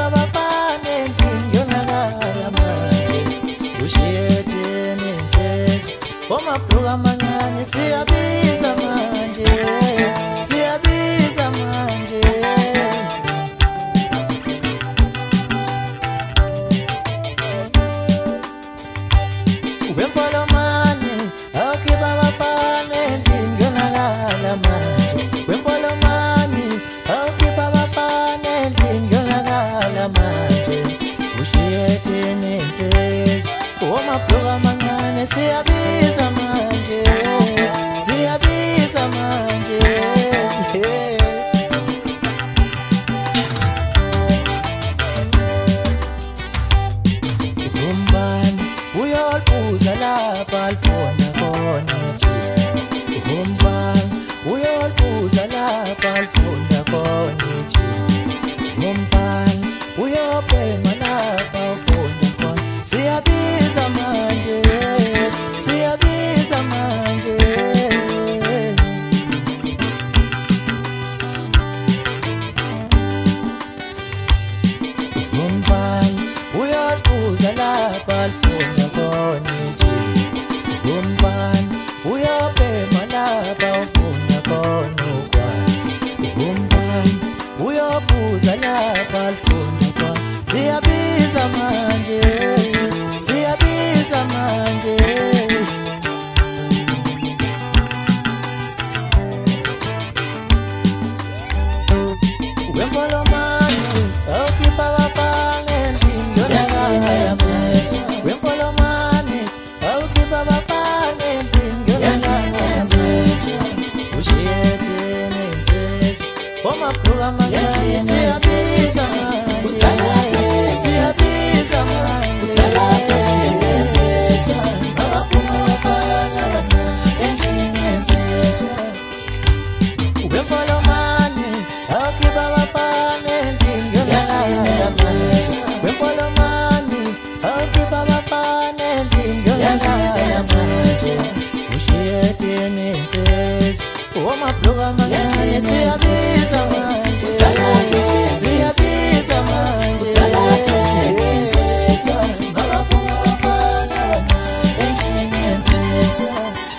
abafana endlini yonakala manje ushiyeteni insizwa omabhluku amancane siyabiza manje siyabiza manje Wemfolomani awukhipha abafana endlini yonakala manje Wemfolomani awukhipha abafana endlini yonakala manje ushiyetheni insizwa omabhluku amancane siyabiza manje siyabiza manje Umbani uyolbuza lapha alifuna khona nje Umbani uyolbuza lapha alifuna khona nje Umbani uyobhema lapha ufuna khona siyabiza manje siyabiza manje Umbani uyolbuza lapha alifuna khona nje Umbani uyobhema lapha ufuna khona ukwani Umbani uyobbuza lapha alifuna khona siyabiza manje siyabiza manje Wemfolomani awukhipha abafana endlini yonakala manje Wemfolomani awukhipha abafana endlini yonakala manje ushiyetheni insizwa omabhluku amancane siyabiza manje siyabiza manje insizwa abaphuma abafana abancane endlini yensizwa Wemfolomani awukhipha abafana endlini yonakala manje Wemfolomani awukhipha abafana endlini yonakala manje ushiyetheni insizwa omabhluku amancane siyabiza manje siyabiza manje insizwa abaphuma abafana abancane endlini yensizwa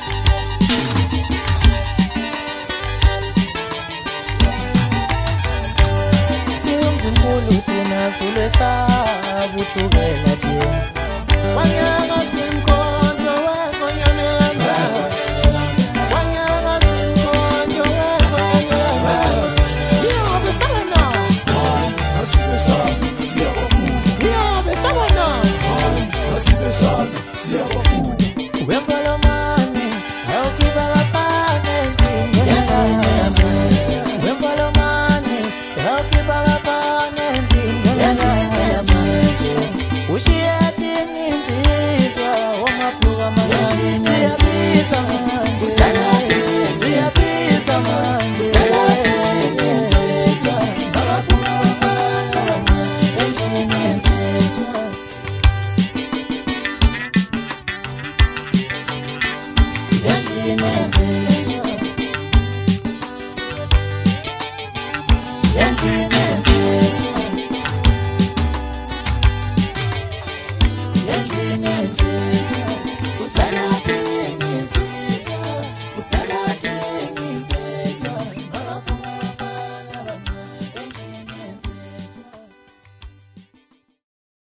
Umzimkhulu thina Zulu sabuthukela thina Wanyaka simkhonto wekonyanyana Wanyaka simkhonto wekonyanyana Yobe sabona Asibesana siyabafuna Yobe sabona Asibesana siyabafuna Wemfolomani awukhipha abafana endlini yonakala manje Wemfolomani awukhipha abafana endlini yonakala manje ushiyetheni insizwa omabhluku amancane siyabiza manje siyabiza manje insizwa abaphuma abafana abancane endlini yensizwa endlini yensizwa